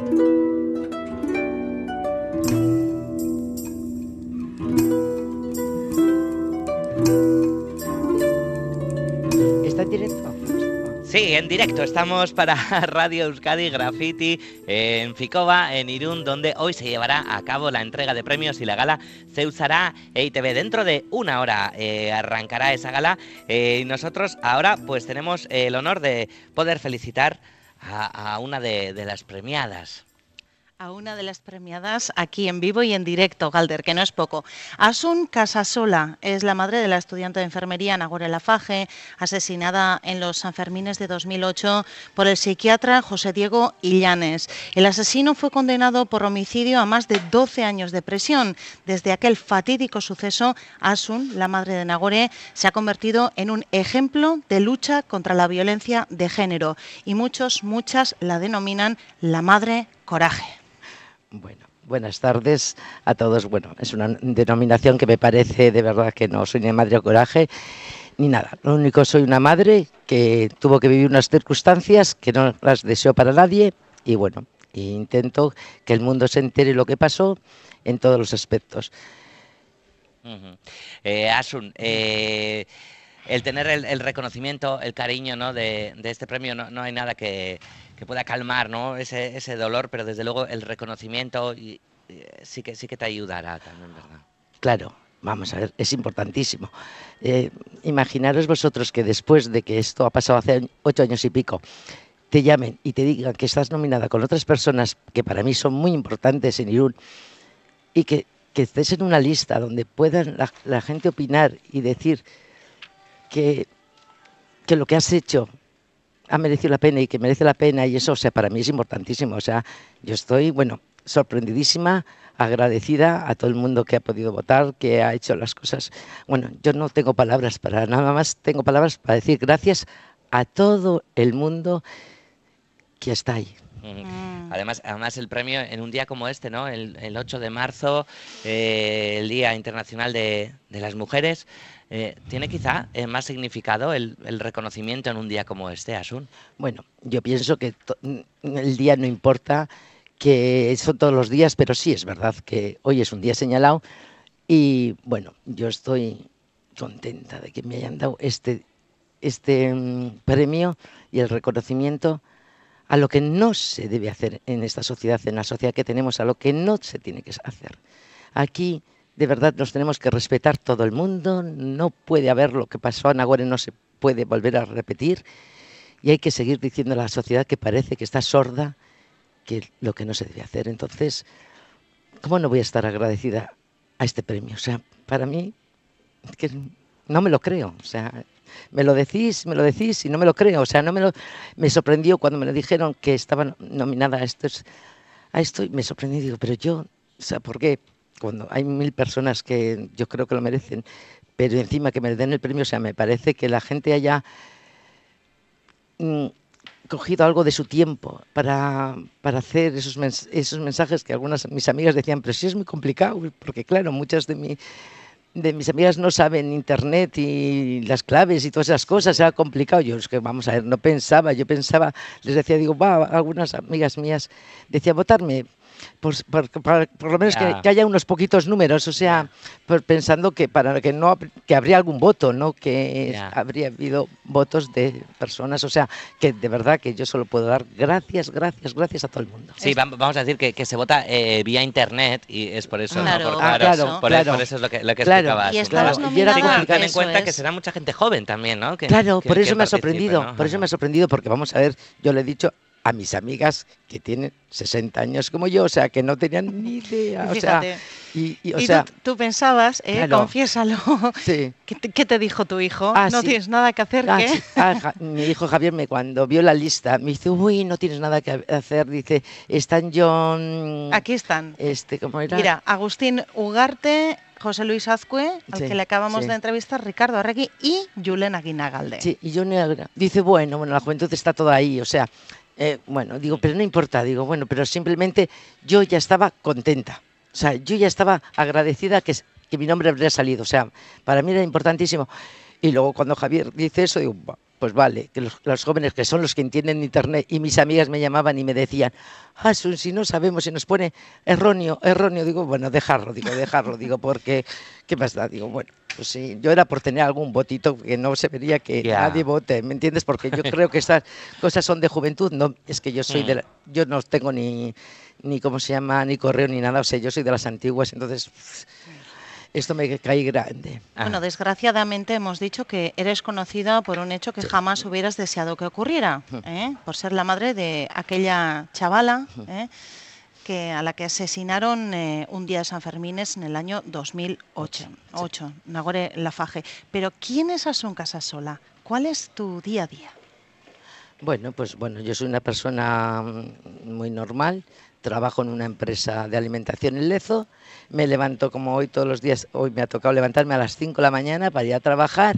¿Está en directo? Sí, en directo estamos para Radio Euskadi Graffiti en Ficova, en Irún, donde hoy se llevará a cabo la entrega de premios y la gala se usará EITV. Dentro de una hora arrancará esa gala y nosotros ahora pues tenemos el honor de poder felicitar a una de las premiadas. A una de las premiadas aquí en vivo y en directo, Galder, que no es poco. Asun Casasola es la madre de la estudiante de enfermería Nagore Lafaje, asesinada en los Sanfermines de 2008 por el psiquiatra José Diego Illanes. El asesino fue condenado por homicidio a más de 12 años de prisión. Desde aquel fatídico suceso, Asun, la madre de Nagore, se ha convertido en un ejemplo de lucha contra la violencia de género y muchas la denominan la madre coraje. Bueno, buenas tardes a todos. Bueno, es una denominación que me parece de verdad que no soy ni madre coraje ni nada. Lo único, soy una madre que tuvo que vivir unas circunstancias que no las deseo para nadie y bueno, intento que el mundo se entere lo que pasó en todos los aspectos. Asun, el tener el reconocimiento, el cariño, ¿no?, de este premio, no hay nada que pueda calmar, ¿no?, ese dolor, pero desde luego el reconocimiento sí que te ayudará también, ¿verdad? Claro, vamos a ver, es importantísimo. Imaginaros vosotros que después de que esto ha pasado hace 8 años y pico, te llamen y te digan que estás nominada con otras personas que para mí son muy importantes en Irún y que estés en una lista donde puedan la gente opinar y decir que lo que has hecho ha merecido la pena y que merece la pena y eso, o sea, para mí es importantísimo. O sea, yo estoy, bueno, sorprendidísima, agradecida a todo el mundo que ha podido votar, que ha hecho las cosas. Bueno, yo no tengo palabras para nada más, tengo palabras para decir gracias a todo el mundo que está ahí. Además el premio en un día como este, ¿no?, el 8 de marzo, el Día Internacional de las Mujeres, ¿tiene quizá más significado el reconocimiento en un día como este, Asun? Bueno, yo pienso que el día no importa, que son todos los días, pero sí es verdad que hoy es un día señalado y bueno, yo estoy contenta de que me hayan dado este premio y el reconocimiento a lo que no se debe hacer en esta sociedad, en la sociedad que tenemos, a lo que no se tiene que hacer. Aquí, de verdad, nos tenemos que respetar todo el mundo, no puede haber lo que pasó a Nagore, no se puede volver a repetir y hay que seguir diciendo a la sociedad que parece que está sorda, que lo que no se debe hacer. Entonces, ¿cómo no voy a estar agradecida a este premio? O sea, para mí, es que no me lo creo, o sea, me lo decís y no me lo creo, o sea, me sorprendió cuando me lo dijeron que estaba nominada a esto y me sorprendió y digo, pero yo, o sea, ¿por qué? Cuando hay 1000 personas que yo creo que lo merecen, pero encima que me den el premio, o sea, me parece que la gente haya cogido algo de su tiempo para hacer esos mensajes que algunas de mis amigas decían, pero sí es muy complicado, porque claro, muchas de mis amigas no saben internet y las claves y todas esas cosas, era complicado. Yo es que, vamos a ver, yo pensaba, les decía, digo, algunas amigas mías decían, votarme, por lo menos que haya unos poquitos números, o sea, pensando que que habría algún voto, no que habría habido votos de personas, o sea, que de verdad que yo solo puedo dar gracias a todo el mundo. Sí, vamos a decir que se vota vía internet y es por eso, claro, ¿no? Por eso es lo que explicaba. Y estabas nominada, ten en cuenta que será mucha gente joven también, ¿no? Por eso me ha sorprendido, ¿no? Por eso me ha sorprendido, porque vamos a ver, yo le he dicho a mis amigas que tienen 60 años como yo, o sea, que no tenían ni idea. Fíjate. O sea, tú pensabas, claro, confiésalo, sí. ¿Qué te dijo tu hijo? ¿No sí. tienes nada que hacer? ¿Qué? Sí. Mi hijo Javier, cuando vio la lista, me dice, uy, no tienes nada que hacer, dice, están John... Aquí están. ¿Cómo era? Mira, Agustín Ugarte, José Luis Azcue, al que le acabamos de entrevistar, Ricardo Arregui y Julen Aguinagalde. Sí, y John dice, bueno, la juventud está toda ahí, o sea... bueno, digo, pero no importa, digo, bueno, pero simplemente yo ya estaba contenta, o sea, yo ya estaba agradecida que mi nombre habría salido, o sea, para mí era importantísimo. Y luego cuando Javier dice eso, digo, pues vale, que los jóvenes que son los que entienden Internet, y mis amigas me llamaban y me decían, Asun, si no sabemos, si nos pone erróneo, digo, bueno, dejarlo, digo, porque, ¿qué más da? Digo, bueno, pues sí, yo era por tener algún votito, que no se vería que nadie vote, ¿me entiendes? Porque yo creo que estas cosas son de juventud, no, es que yo soy yo no tengo ni cómo se llama, ni correo, ni nada, o sea, yo soy de las antiguas, entonces... Esto me cae grande. Bueno, desgraciadamente hemos dicho que eres conocida por un hecho que jamás hubieras deseado que ocurriera, por ser la madre de aquella chavala a la que asesinaron un día de San Fermines en el año 2008, Nagore Laffage. Pero ¿quién es Asun Casasola? ¿Cuál es tu día a día? Bueno, pues yo soy una persona muy normal. Trabajo en una empresa de alimentación en Lezo, me levanto como hoy todos los días, hoy me ha tocado levantarme a las 5 de la mañana para ir a trabajar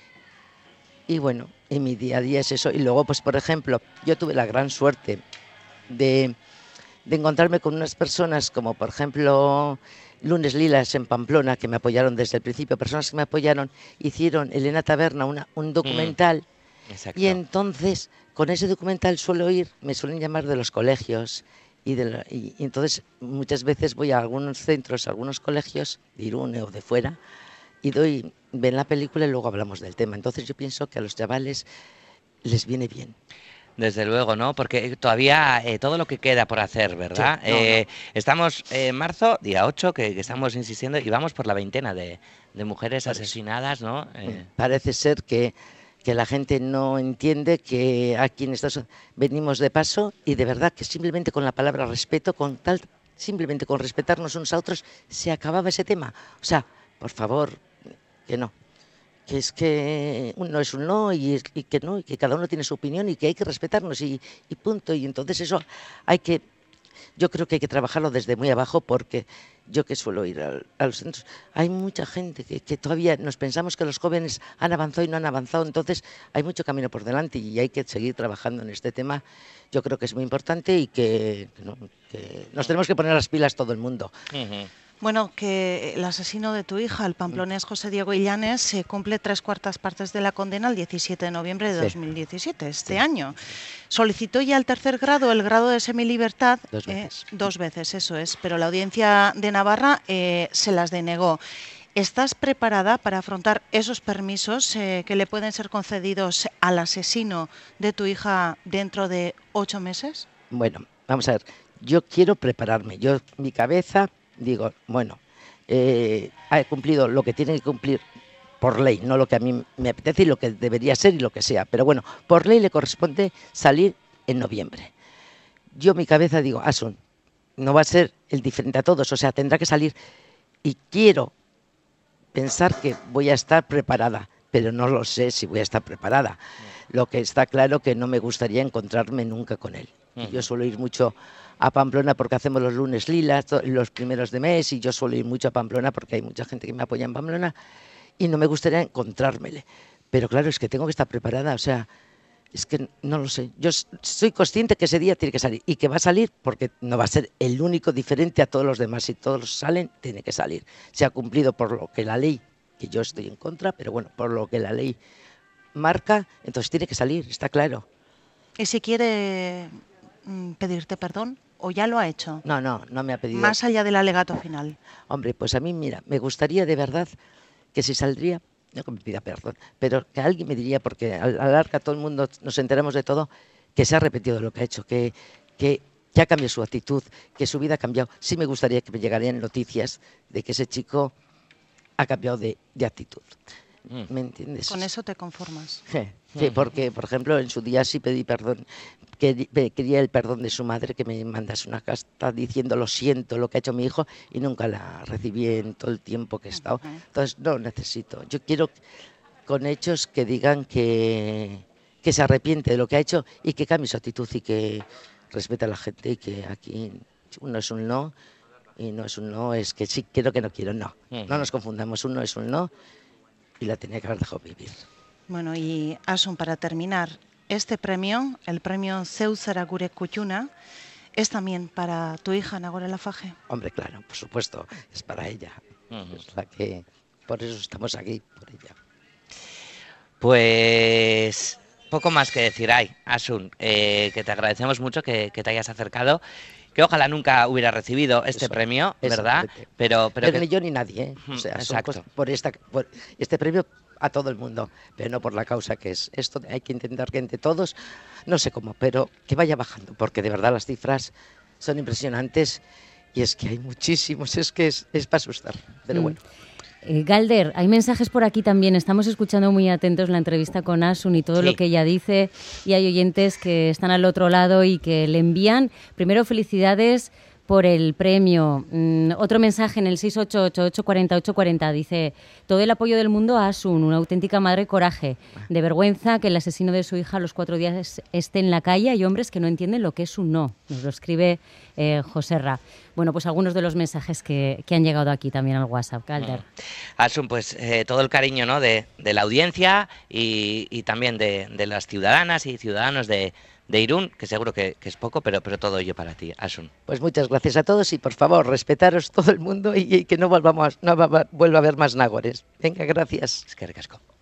y bueno, y mi día a día es eso. Y luego, pues por ejemplo, yo tuve la gran suerte de encontrarme con unas personas como por ejemplo Lunes Lilas en Pamplona, que me apoyaron desde el principio, personas que me apoyaron, hicieron Elena Taberna un documental y entonces con ese documental me suelen llamar de los colegios. Y entonces muchas veces voy a algunos centros, a algunos colegios de Irún o de fuera y ven la película y luego hablamos del tema. Entonces yo pienso que a los chavales les viene bien. Desde luego, ¿no? Porque todavía todo lo que queda por hacer, ¿verdad? Sí, Estamos en marzo, día 8, que estamos insistiendo y vamos por la veintena de mujeres asesinadas, ¿no? Parece ser que la gente no entiende que aquí en Estados Unidos venimos de paso y de verdad que simplemente con la palabra respeto, simplemente con respetarnos unos a otros, se acababa ese tema. O sea, por favor, que no. Que es que uno es un no y que no, y que cada uno tiene su opinión y que hay que respetarnos y punto. Y entonces eso yo creo que hay que trabajarlo desde muy abajo porque yo que suelo ir a los centros, hay mucha gente que todavía nos pensamos que los jóvenes han avanzado y no han avanzado, entonces hay mucho camino por delante y hay que seguir trabajando en este tema. Yo creo que es muy importante y que nos tenemos que poner las pilas todo el mundo. Bueno, que el asesino de tu hija, el pamplonés José Diego Illanes, se cumple 3/4 partes de la condena el 17 de noviembre de 2017, este año. Solicitó ya el tercer grado, el grado de semilibertad, 2 veces. 2 veces, eso es, pero la Audiencia de Navarra se las denegó. ¿Estás preparada para afrontar esos permisos que le pueden ser concedidos al asesino de tu hija dentro de 8 meses? Bueno, vamos a ver, yo quiero prepararme, mi cabeza... Digo, bueno, ha cumplido lo que tiene que cumplir por ley, no lo que a mí me apetece y lo que debería ser y lo que sea. Pero bueno, por ley le corresponde salir en noviembre. Yo mi cabeza digo, Asun, no va a ser el diferente a todos, o sea, tendrá que salir y quiero pensar que voy a estar preparada, pero no lo sé si voy a estar preparada. Lo que está claro que no me gustaría encontrarme nunca con él. Yo suelo ir mucho a Pamplona porque hacemos los lunes lilas, los primeros de mes, y yo suelo ir mucho a Pamplona porque hay mucha gente que me apoya en Pamplona y no me gustaría encontrármele. Pero claro, es que tengo que estar preparada, o sea, es que no lo sé. Yo soy consciente que ese día tiene que salir y que va a salir porque no va a ser el único diferente a todos los demás. Si todos salen, tiene que salir. Se ha cumplido por lo que la ley, que yo estoy en contra, pero bueno, por lo que la ley marca, entonces tiene que salir, está claro. ¿Y si quiere pedirte perdón o ya lo ha hecho? No me ha pedido. Más allá del alegato final. Hombre, pues a mí, mira, me gustaría de verdad que si saldría, no que me pida perdón, pero que alguien me diría, porque a la larga todo el mundo nos enteramos de todo, que se ha arrepentido de lo que ha hecho, que ha cambiado su actitud, que su vida ha cambiado. Sí me gustaría que me llegaran noticias de que ese chico ha cambiado de actitud. ¿Me entiendes? ¿Con eso te conformas? Sí, porque, por ejemplo, en su día sí pedí perdón, quería el perdón de su madre, que me mandase una carta diciendo lo siento, lo que ha hecho mi hijo, y nunca la recibí en todo el tiempo que he estado. Entonces, no necesito. Yo quiero con hechos que digan que se arrepiente de lo que ha hecho y que cambie su actitud y que respete a la gente y que aquí uno es un no y no es un no, es que sí quiero que no quiero, no. No nos confundamos, uno es un no y la tenía que haber dejado vivir. Bueno, y Asun, para terminar, este premio, el premio Zeuzara Gure Kutxuna, ¿es también para tu hija Nagore Laffage? Hombre, claro, por supuesto, es para ella. Es la que, por eso estamos aquí, por ella. Pues poco más que decir. Asun, que te agradecemos mucho que te hayas acercado, que ojalá nunca hubiera recibido este premio, ¿verdad? Pero ni yo ni nadie, ¿eh? O sea, son cosas por este premio a todo el mundo, pero no por la causa que es. Esto hay que intentar que entre todos, no sé cómo, pero que vaya bajando, porque de verdad las cifras son impresionantes y es que hay muchísimos, es que es para asustar, pero bueno. Galder, hay mensajes por aquí también. Estamos escuchando muy atentos la entrevista con Asun y todo lo que ella dice, y hay oyentes que están al otro lado y que le envían, primero, felicidades por el premio. Otro mensaje en el 688-840-840 dice: todo el apoyo del mundo a Asun, una auténtica madre coraje. De vergüenza que el asesino de su hija a los 4 días esté en la calle. Hay hombres que no entienden lo que es un no. Nos lo escribe Joserra. Bueno, pues algunos de los mensajes que han llegado aquí también al WhatsApp. Calder. Asun, pues todo el cariño, ¿no?, de la audiencia y también de las ciudadanas y ciudadanos de Irún, que seguro que es poco, pero todo ello para ti, Asun. Pues muchas gracias a todos y por favor, respetaros todo el mundo y que no vuelva a haber más nágores. Venga, gracias. Es que ricasco.